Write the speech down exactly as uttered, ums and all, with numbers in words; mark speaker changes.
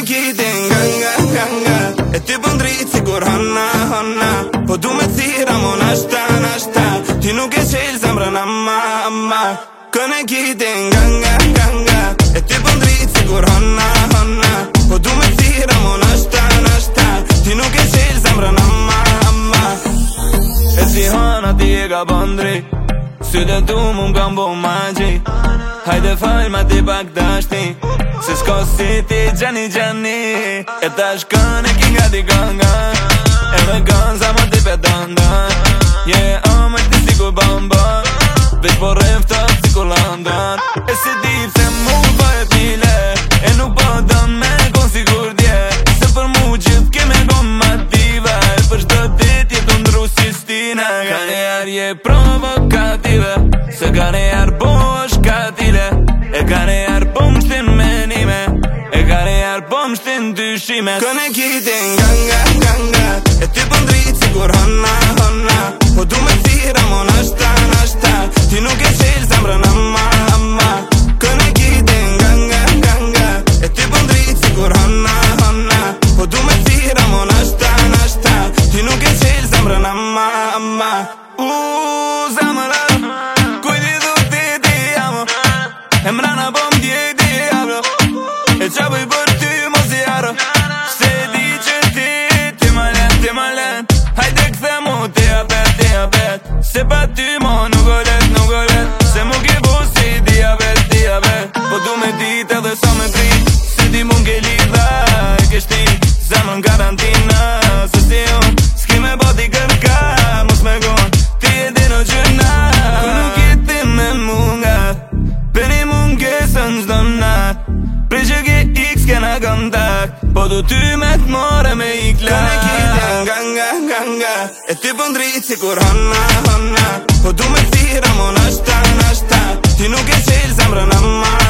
Speaker 1: kitin ganga, ganga E ty po ndrit sigur honna, honna Po du me thira mo nashta, nashta Ti nuk e qel zemrën amma, amma Kën e kitin ganga, ganga E ty po ndrit sigur honna, honna Po du me thira mo nashta, nashta Ti nuk e qel zemrën amma, amma E si hana ti e ka bëndri Sytë tu mu m'kam bo magji Hajde fal ma ti pak dashti Se s'ko si ti gjani gjani E ta shkën e ki nga ti ganga E me gën sa më ti pedanda Yeah, ame ti si ku bamba Veç po rëftat si ku landan E si di pse mu bëhet mile E nuk po dën me kon sigur dje Se për mu gjithë keme kon mative E për shdo dit jetu ndru si stine Ka njerë je provokative Se ka njerë po është katile E ka njerë po më shtin menime E ka njerë po më shtin dyshime Kën e kitin ganga, ganga E ty po ndrit sigur honna, honna Po du me thira mo nashta, nashta Ti nuk e qel zemrën amma, amma Kën e kitin ganga, ganga E ty po ndrit sigur honna, honna Po du me thira mo nashta, nashta Ti nuk e qel zemrën amma, amma Uuu, zemrë Kujti du ti ti amo E mrana po m'dje ti abro E qa bëj për ty mos i arro Se di që ti, ti ma len, ti ma len Hajde këthe mu ti apet, ti apet Se pa ty mo nuk o let, nuk o let Se mu ki bu si diabet, diabet Po du me dit edhe sa me prit Se ti mu n'ke lidha e keshti Zemrën karantina Se si unë, s'ki me boti kërka Mos me gon, ti e di në gjëna Ku nuk jeti me mungat Peni mungesën gjdo nat Pre që ke x kena kontakt Po du ty me t'more me i klak Kën e kitin ganga, ganga E ty po ndrit sikur honna, honna Po du me thira mo nashta, nashta Ti nuk e qel zemrën amma